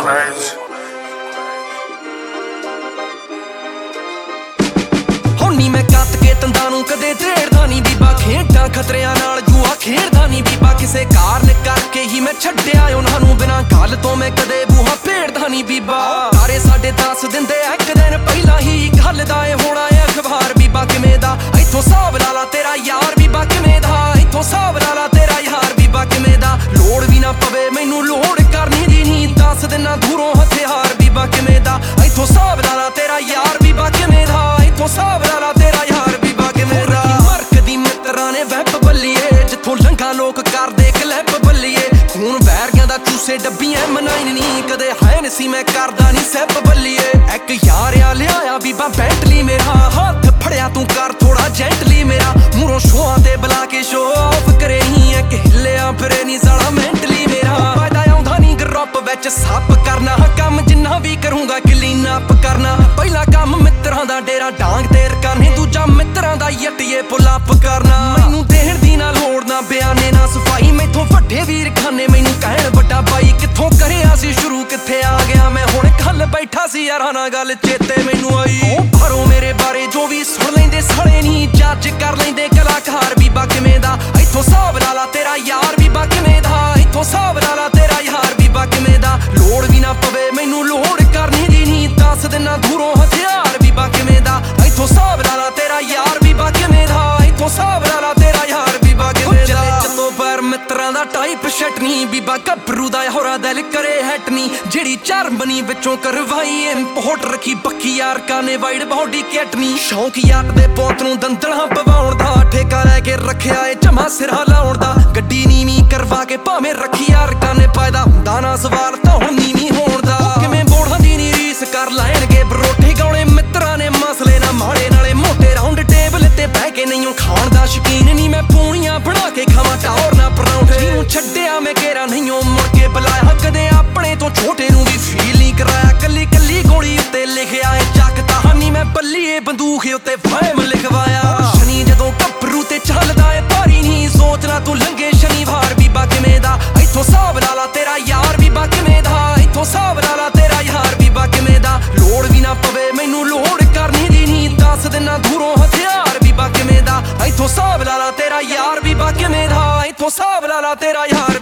crazy. ਹੋਣੀ ਮੈਂ ਕੱਤ ਕੇ ਤੰਦਾਂ ਨੂੰ ਕਦੇ ਢੇੜਦਾ ਨਹੀਂ ਬੀਬਾ, ਖੇਡਾਂ ਖਤਰਿਆਂ ਨਾਲ ਜੂਆ ਖੇਡਦਾ ਨਹੀਂ ਬੀਬਾ। ਕਿਸੇ ਕਾਰਨ ਕਰਕੇ ਹੀ ਮੈਂ ਛੱਡਿਆ ਉਹਨਾਂ ਨੂੰ, ਬਿਨਾਂ ਗੱਲ ਤੋਂ ਮੈਂ ਕਦੇ ਬੂਹਾ ਭੇੜਦਾ ਨਹੀਂ ਬੀਬਾ। ਤਾਰੇ ਸਾਡੇ ਦੱਸ ਦਿੰਦੇ ਇੱਕ ਦਿਨ ਪਹਿਲਾਂ ਹੀ ਗੱਲ ਦਾ ਇਹ ਹੋਣਾ ਏ ਅਖਬਾਰ ਬੀਬਾ ਕਿਵੇਂ ਦਾ। ਇੱਥੋਂ ਹਿਸਾਬ ਲਾ ਲਾ ਤੇਰਾ ਯਾਰ ਬੀਬਾ ਕਿਵੇਂ ਦਾ, ਇੱਥੋਂ ਹਿਸਾਬ ਲਾ ਲਾ ਤੇਰਾ ਯਾਰ ਬੀਬਾ ਕਿਵੇਂ ਦਾ। ਲੋੜ ਵੀ ਨਾ ਪਵੇ ਮੈਨੂੰ ਲੋੜ ਕਰਨੀ ਦੀ ਨਹੀਂ, ਦੱਸ ਦਿਨਾਂ ਦੂਰੋਂ ਹਥਿਆਰ ਬੀਬਾ ਕਿਵੇਂ ਦਾ। ਇੱਥੋਂ ਹਿਸਾਬ ਲਾ ਲਾ ਤੇਰਾ ਯਾਰ ਬੀਬਾ ਕਿਵੇਂ ਦਾ, ਇੱਥੋਂ ਹਿਸਾਬ ਲਾ ਲਾ ਤੇਰਾ ਯਾਰ ਬੀਬਾ ਕਿਵੇਂ ਦਾ। ਮਰਕਦੀ ਮਿੱਤਰਾਂ ਨੇ ਵੈਬ ਬੱਲੀਏ, ਜਿੱਥੋਂ ਲੰਘਾ ਲੋਕ ਕਰਦੇ ਕਲਿੱਪ ਬੱਲੀਏ। ਖੂਨ ਵੈਰੀਆਂ ਦਾ ਚੂਸੇ ਡੱਬੀਆਂ ਮਨਾਈ ਨਹੀਂ, ਕਦੇ ਹੈ ਨੀ ਸੀ ਮੈਂ ਕਰਦਾ ਨਹੀਂ ਸੈਪ ਬੱਲੀਏ। ਇੱਕ ਯਾਰ ਆ ਲਿਆਇਆ ਬੀਬਾ ਬੈਂਟਲੀ ਮੇਰਾ, ਹੱਥ ਫੜਿਆ ਤੂੰ ਕਰ ਥੋੜਾ ਜੈਂਟਲੀ ਮੇਰਾ। ਮੂਹਰੋਂ ਸ਼ੋਆਂ ਤੇ ਬੁਲਾ ਕੇ ਸ਼ੋ ਆਫ ਕਰੇ ਹੀ ਇੱਕ ਹਿੱਲਿਆ ਫਿਰੇ ਨੀ ਸਾਲਾ ਮੈਂਟਲੀ ਮੇਰਾ। ਫਾਇਦਾ ਆਉਂਦਾ ਨਹੀਂ ਗਰੁੱਪ ਵਿੱਚ ਸੱਪ ਕਰਨਾ, ਕੰਮ ਜਿੰਨਾ ਵੀ ਕਰੂੰਗਾ ਕਲੀਨ ਅਪ ਕਰਨਾ। ਪਹਿਲਾ ਕੰਮ ਮਿੱਤਰਾਂ ਦਾ ਡੇਰਾ ਡਾਂਗ ਤੇ ਰਕਾਨੇ, ਦੂਜਾ ਮਿੱਤਰਾਂ ਦਾ ਯੱਟੀਏ ਪੁੱਲ ਅਪ ਕਰਨਾ। ਮੈਨੂੰ ਦੇਣ ਦੀ ਨਾ ਲੋੜ ਨਾ ਬਿਆਨੇ ਨਾ ਸਫਾਈ, ਮੈਥੋਂ ਵੱਡੇ ਵੀਰ ਖਾਨੇ ਮੈਨੂੰ ਕਹਿਣ ਵੱਡਾ ਬਾਈ। ਕਿੱਥੋਂ ਕਰਿਆ ਸੀ ਸ਼ੁਰੂ ਕਿੱਥੇ ਆ ਗਿਆ ਮੈਂ ਹੁਣ, ਕੱਲ ਬੈਠਾ ਸੀ ਯਾਰਾਂ ਨਾਲ ਗੱਲ ਚੇਤੇ ਮੈਨੂੰ ਆਈ। ਬਾਹਰੋਂ ਮੇਰੇ ਬਾਰੇ ਜੋ ਵੀ ਸੁਣ ਲੈਂਦੇ ਸਾਲੇ ਨਹੀਂ, ਜੱਜ ਕਰ ਲੈਂਦੇ ਕਲਾਕਾਰ ਬੀਬਾ ਕਿਵੇਂ ਦਾ। ਇੱਥੋਂ ਹਿਸਾਬ ਲਾ ਲਾ ਤੇਰਾ ਯਾਰ ਬੀਬਾ ਕਿਵੇਂ ਦਾ, ਇੱਥੋਂ ਹਿਸਾਬ ਲਾ ਲਾ ਤੇਰਾ ਯਾਰ ਬੀਬਾ ਕਿਵੇਂ ਦਾ। ਲੋੜ ਵੀ ਨਾ ਪਵੇ ਮੈਨੂੰ ਲੋੜ ਕਰਨੀ ਦੀ ਨਹੀਂ, ਦੱਸ ਦਿਨਾਂ ਦੂਰੋਂ ਹਥਿਆਰ ਬੀਬਾ ਕਿਵੇਂ ਦਾ। ਇੱਥੋਂ ਹਿਸਾਬ ਲਾ ਲਾ ਤੇਰਾ ਯਾਰ ਬੀਬਾ ਕਿਵੇਂ ਦਾ, ਇੱਥੋਂ ਹਿਸਾਬ ਲਾ ਲਾ ਤੇਰਾ ਯਾਰ ਬੀਬਾ ਕਿਵੇਂ ਦਾ। ਚੱਤੋਂ ਪੈਰ ਮਿੱਤਰਾਂ ਦਾ ਟਾਈਪ ਛਟਨੀ ਬੀਬਾ, ਗੱਭਰੂ ਦਾ ਹੋਰਾ ਦਿਲ ਕਰੇ ਹੈਟਨੀ। ਜਿਹੜੀ ਜਰਮਨੀ ਵਿੱਚੋਂ ਕਰਵਾਈ ਇੰਪੋਰਟ ਰੱਖੀ ਬੱਕੀ ਯਾਰ ਕਾਨੇ ਵਾਈਡ ਬਾਡੀ ਕੈਟਨੀ। ਸ਼ੌਂਕ ਯਾਰ ਦੇ ਪੋਤ ਨੂੰ ਦੰਦਲਾਂ ਪਵਾਉਣ ਦਾ, ਠੇਕਾ ਲੈ ਕੇ ਰੱਖਿਆ ਏ ਜਮਾ ਸਿਰਾ ਲਾਉਣ ਦਾ। ਗੱਡੀ ਨੀਵੀਂ ਕਰਵਾ ਕੇ ਭਾਵੇਂ ਰੱਖੀ ਯਾਰ ਕਾਨੇ, ਪਾਇਦਾ ਹੁੰਦਾ ਨਾ ਸਵਾਲ ਤਾਂ ਹੁਣ ਨੀਵੀਂ ਹੋਣ ਦਾ। ਕਿਵੇਂ ਬੋੜਾਂ ਦੀ ਨੀ ਰੀਸ ਕਰ ਲੈਣਗੇ ਬਰੋਟੇ ਗਾਉਣੇ ਮਿੱਤਰਾਂ ਨੇ, ਮਸਲੇ ਨਾ ਮਾੜੇ ਨਾਲੇ ਮੋਟੇ। ਰਾਉਂਡ ਟੇਬਲ ਤੇ ਬਹਿ ਕੇ ਨਹੀਂ ਖਾਣ ਦਾ ਸ਼ੌਕੀਨ ਨਹੀਂ ਮੈਂ, ਪੂਣੀਆਂ ਬਣਾ ਕੇ ਖਾਵਾਂ ਟੌਰ ਨਾ ਪਰੌਂਠੇ। ਜਿਹਨੂੰ ਛੱਡਿਆ ਮੈਂ ਘੇਰਾ ਨਹੀਂ ਮੁੜ ਕੇ ਬੁਲਾਇਆ, ਕਦੇ ਆਪਣੇ ਤੋਂ ਛੋਟੇ ਨੂੰ ਵੀ ਫੀਲ ਨਹੀਂ ਕਰਾਇਆ। ਕੱਲੀ ਕੱਲੀ ਗੋਲੀ ਉੱਤੇ ਲਿਖਿਆ ਏ ਜੱਗ ਕਹਾਣੀ, ਮੈਂ ਬੱਲੀਏ ਬੰਦੂਕ ਉੱਤੇ ਫਾਇਮ ਲਿਖਵਾਇਆ। ਸ਼ਨੀ ਜਦੋਂ ਗੱਭਰੂ ਤੇ ਚੱਲਦਾ ਏ ਭਾਰੀ ਨਹੀਂ, ਸੋਚਣਾ ਤੂੰ ਲੰਘੇ ਸ਼ਨੀਵਾਰ ਬੀਬਾ ਕਿਵੇਂ ਦਾ। ਇੱਥੋਂ ਹਿਸਾਬ ਲਾ ਲਾ ਤੇਰਾ ਯਾਰ ਬੀਬਾ ਕਿਵੇਂ ਦਾ, ਇੱਥੋਂ ਹਿਸਾਬ ਲਾ ਲਾ ਤੇਰਾ ਯਾਰ ਬੀਬਾ ਕਿਵੇਂ ਦਾ। ਲੋੜ ਵੀ ਨਾ ਪਵੇ ਮੈਨੂੰ ਲੋੜ ਕਰਨੀ ਦੀ ਨਹੀਂ, ਦੱਸ ਦਿਨਾਂ ਦੂਰੋਂ ਹਥਿਆਰ ਬੀਬਾ ਕਿਵੇਂ ਦਾ। ਇੱਥੋਂ ਹਿਸਾਬ ਲਾ ਲਾ ਤੇਰਾ ਯਾਰ ਬੀਬਾ ਕਿਵੇਂ ਦਾ, ਇੱਥੋਂ ਹਿਸਾਬ ਲਾ ਲਾ ਤੇਰਾ ਯਾਰ